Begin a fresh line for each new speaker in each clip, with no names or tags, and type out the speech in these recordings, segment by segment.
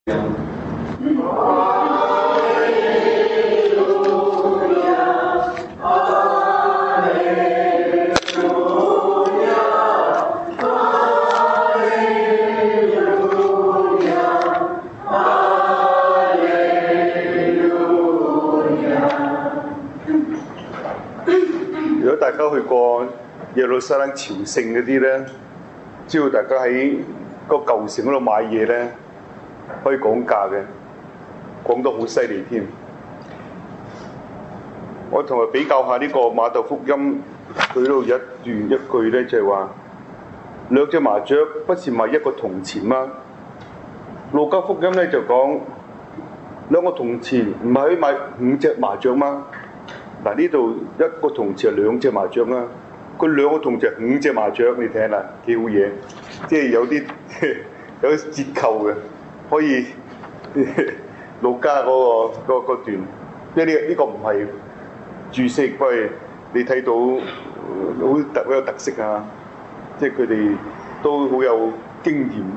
如果大家去過耶路撒冷朝聖嗰啲咧，只要大家喺個舊城嗰度買嘢咧，可以講價嘅，講得好犀利添。我同佢比較下呢個馬竇福音，佢度有一句咧就係話，兩隻麻雀不是賣1個銅錢嗎？路加福音咧就講2個銅錢唔係可以買5隻麻雀嗎？嗱，呢度1個銅錢係2隻麻雀啦，佢2個銅錢係5隻麻雀，你睇下啦，幾好嘢，即係有啲折扣嘅，可以路加嗰段，即係呢個唔係注釋，不過你睇到好有特色啊，即係佢哋都好有經驗。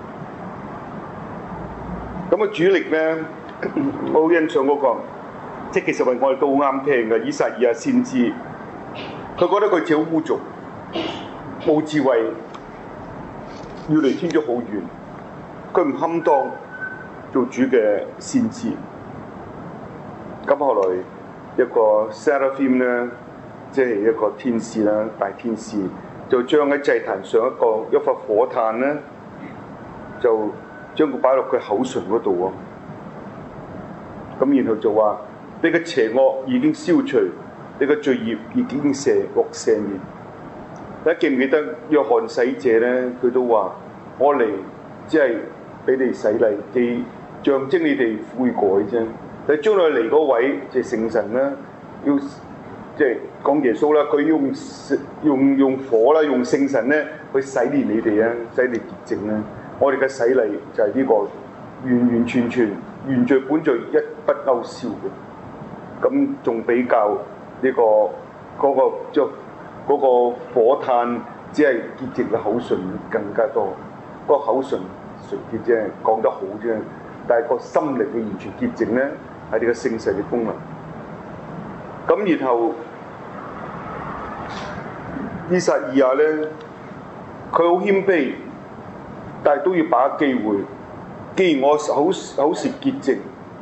咁主力咧，我好欣賞嗰個。即係其實係我哋都好啱聽嘅，以撒意亞先知，佢覺得佢自己好污濁，冇智慧，要離天主好遠，佢唔堪當做主嘅先知。咁後來一個 Seraphim 咧，即係一個天使啦，大天使，就將喺祭壇上一塊火炭咧，就將佢擺落佢口唇嗰度喎。咁然後就話：你嘅邪惡已經消除，你嘅罪孽已經獲赦免。大家記唔記得約翰洗者咧？佢都話：我嚟只係俾你洗禮，既象徵你哋悔改啫。但係將來嚟嗰位就係聖神啦，要即係講耶穌啦，佢用火啦，用聖神咧去洗練你哋啊，洗你潔淨啦。我哋嘅洗禮就係呢個完完全全原罪本罪一筆勾銷嘅。咁仲比較呢嗰個火炭，只係潔淨嘅口唇更加多。個口唇純潔啫，講得好啫，但係個心靈嘅完全潔淨咧，係你個聖神嘅功能。咁然後以撒意亞咧，佢好謙卑，但係都要把握機會。既然我口舌潔淨，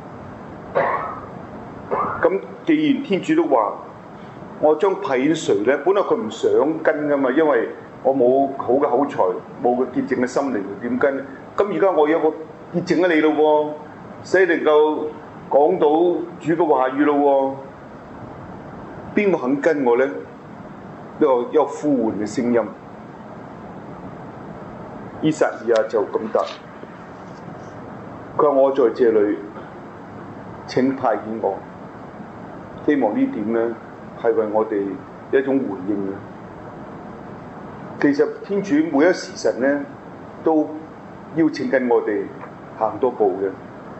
咁既然天主都話我將派誰咧，本來佢唔想跟噶嘛，因為我冇好嘅口才，冇個潔淨嘅心靈，點跟？咁而家我有個潔淨咗你咯喎，使能夠講到主嘅話語咯喎，邊個肯跟我咧？呢個一個呼喚嘅聲音，以撒意亞就咁答，佢話我在這裏，請派遣我。希望呢點咧係為我哋一種回應嘅。其實天主每一時辰咧都邀請緊我哋行多步嘅，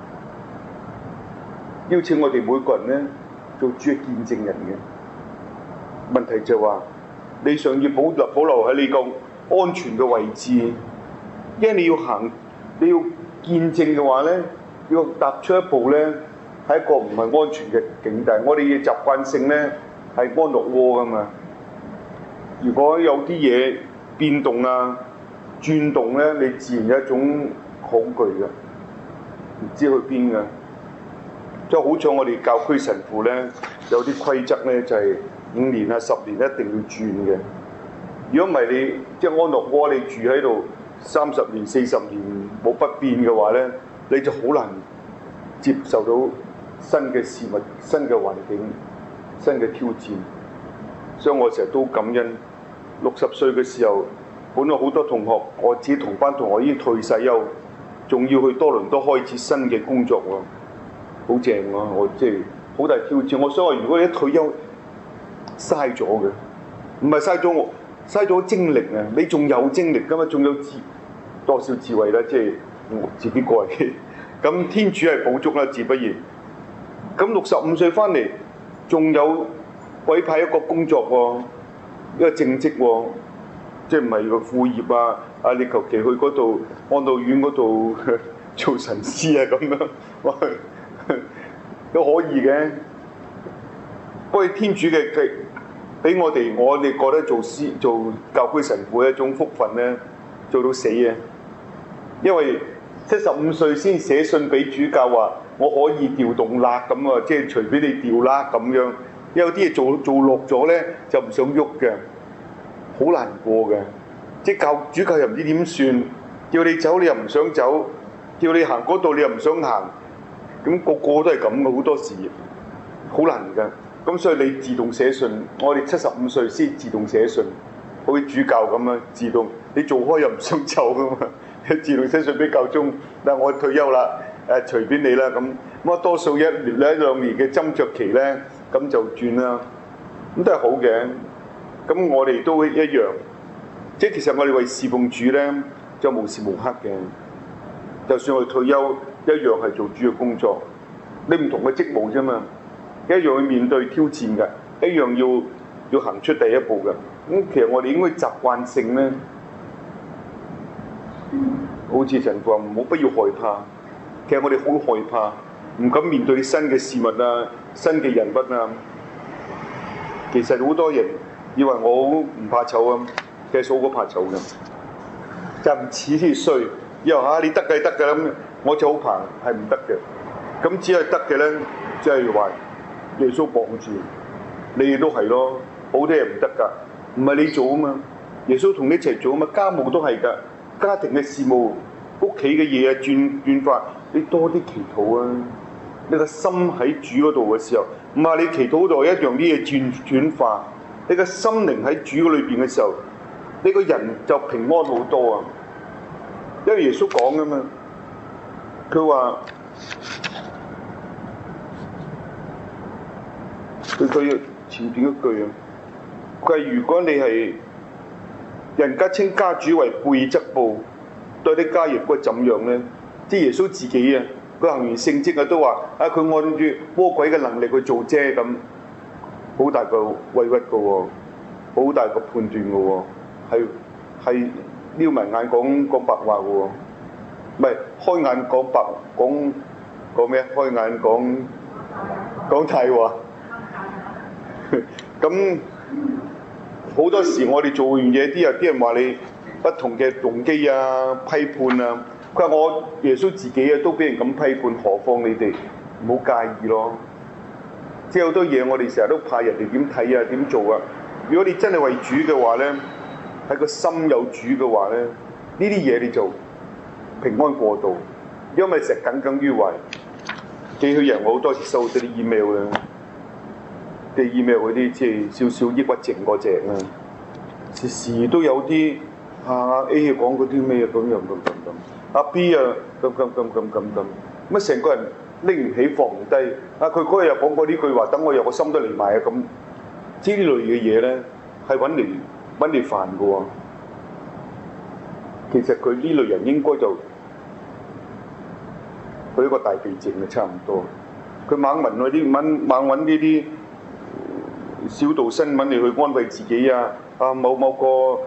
邀請我哋每個人咧做主嘅見證人嘅。問題就係話，你想要保留喺你個安全嘅位置，因為你要見證嘅話咧，要踏出一步咧。係一個唔係安全嘅境地，我哋嘅習慣性咧係安樂窩噶嘛。如果有啲嘢變動啊、轉動咧，你自然有一種恐懼嘅，唔知去邊嘅。即係好彩我哋教區神父咧有啲規則咧，就係5年啊、10年一定要轉嘅。如果唔係你即係安樂窩，你住喺度30年、40年冇不變嘅話咧，你就好難接受到新嘅事物、新嘅環境、新嘅挑戰，所以我成日都感恩。60歲嘅時候，本來好多同學，我自己同班同學已經退晒休，仲要去多倫多開始新嘅工作喎，好正喎！我即係好大挑戰。我想話，如果你一退休，嘥咗嘅，唔係嘥咗我，嘥咗精力啊！你仲有精力㗎嘛？仲有多少智慧啦？即係我自己個人。咁天主係補足啦，自不然。咁65歲翻嚟，仲有委派一個工作喎，一個正職喎，即係唔係個副業啊？你求其去嗰度安老院嗰度做神師啊咁樣，都可以嘅。不過天主嘅俾我哋覺得做教區神父一種福分咧，做到死啊！因為75歲先寫信俾主教話，我可以調動啦咁啊，即係隨便你調啦咁樣。有啲嘢做落咗咧，就唔想喐嘅，好難過嘅。即係主教又唔知點算，叫你走你又唔想走，叫你行嗰度你又唔想行，咁個個都係咁嘅，好多時好難㗎。咁所以你自動寫信，我哋75歲先自動寫信，好似主教咁樣自動，你做開又唔想走㗎嘛，自動寫信俾教宗，嗱我退休啦，隨便你啦咁多數一兩年嘅斟酌期咧，咁就轉啦，咁都係好嘅。咁我哋都一樣，即係其實我哋為侍奉主咧，就無時無刻嘅，就算我哋退休一樣係做主嘅工作，你唔同嘅職務啫嘛。一樣去面對挑戰嘅，一樣要行出第一步嘅。咁其實我哋應該習慣性咧，好似神父話唔好不要害怕。其實我哋好害怕，唔敢面對新嘅事物啊、新嘅人物啊。其實好多人以為我唔怕醜啊，其實我好怕醜嘅，就唔似啲衰。以後你得嘅得嘅咁，我就好怕係唔得嘅。咁只係得嘅咧，即係話。耶穌綁住你哋都係咯，好多嘢唔得㗎，唔係你做啊嘛，耶穌同你一齊做啊嘛，家務都係㗎，家庭嘅事務、屋企嘅嘢啊轉化，你多啲祈禱啊！你個心喺主嗰度嘅時候，唔係你祈禱度一樣啲嘢轉化，你個心靈喺主嗰裏邊嘅時候，你個人就平安好多啊！因為耶穌講㗎嘛，佢話。佢前邊一句啊，佢話如果你係人家稱家主為背則報，對啲家業該怎樣咧？即係耶穌自己啊，佢行完聖蹟啊都話佢按住魔鬼嘅能力去做啫咁，好大個委屈嘅喎，好大個判斷嘅喎，係撩埋眼講白話嘅喎，唔係開眼講白講咩？開眼講大話。咁好多時我哋做完嘢，啲人話你不同嘅動機啊、批判啊。佢話我耶穌自己啊都俾人咁批判，何況你哋唔好介意咯。即係好多嘢我哋成日都怕人哋點睇啊、點做啊。如果你真係為主嘅話咧，喺個心有主嘅話咧，呢啲嘢你就平安過度。因為成日耿耿於懷，記起人我好多時收到啲 email 咧。啲 email 嗰啲即係少少抑鬱症嗰隻啊，時時都有啲A 講嗰啲咩咁，阿 B 啊咁，乜成個人拎唔起放唔低。佢嗰日又講過呢句話，等我有個心都嚟埋啊咁。呢類嘅嘢咧係揾嚟煩嘅喎。其實佢呢類人應該就佢一個大肥症啊，差唔多。佢猛揾呢啲小道新聞嚟去安慰自己啊！某個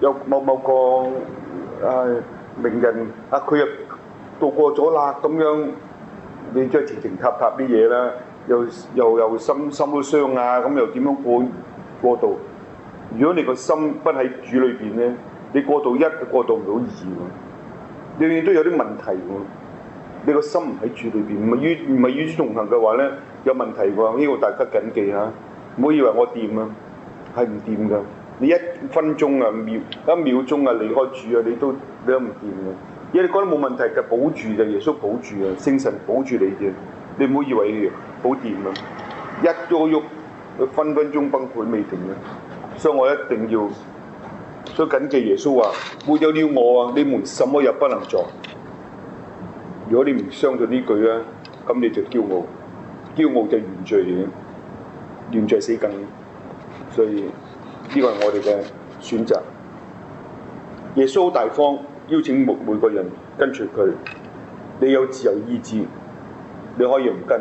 名人佢又度過咗啦咁樣，你即係情塔啲嘢啦，又心都傷啊！咁又點樣過渡？如果你個心不喺主裏邊咧，你過渡過渡唔到二喎，永遠都有啲問題喎。你個心唔喺主裏邊，唔係與主同行嘅話咧，有問題喎。呢個大家謹記嚇。唔好以為我掂啊，係唔掂噶。你一分鐘啊、一秒鐘啊離開主啊，你都唔掂嘅。因為你覺得冇問題嘅，保住就耶穌保住啊，聖神保住你啫。你唔好以為好掂啊，一都喐，分分鐘崩潰未定嘅。所以我一定要，所以謹記耶穌話：沒有了我啊，你們什麼也不能做。如果你唔相信呢句啊，咁你就驕傲，驕傲就原罪嚟嘅。原罪死梗，所以呢個係我哋嘅選擇。耶穌好大方，邀請每個人跟隨佢。你有自由意志，你可以唔跟。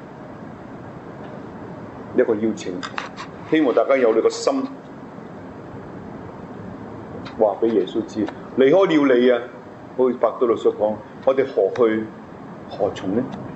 一個邀請，希望大家有你個心，話俾耶穌知。離開了你啊，好似伯多祿所講， 我哋何去何從呢？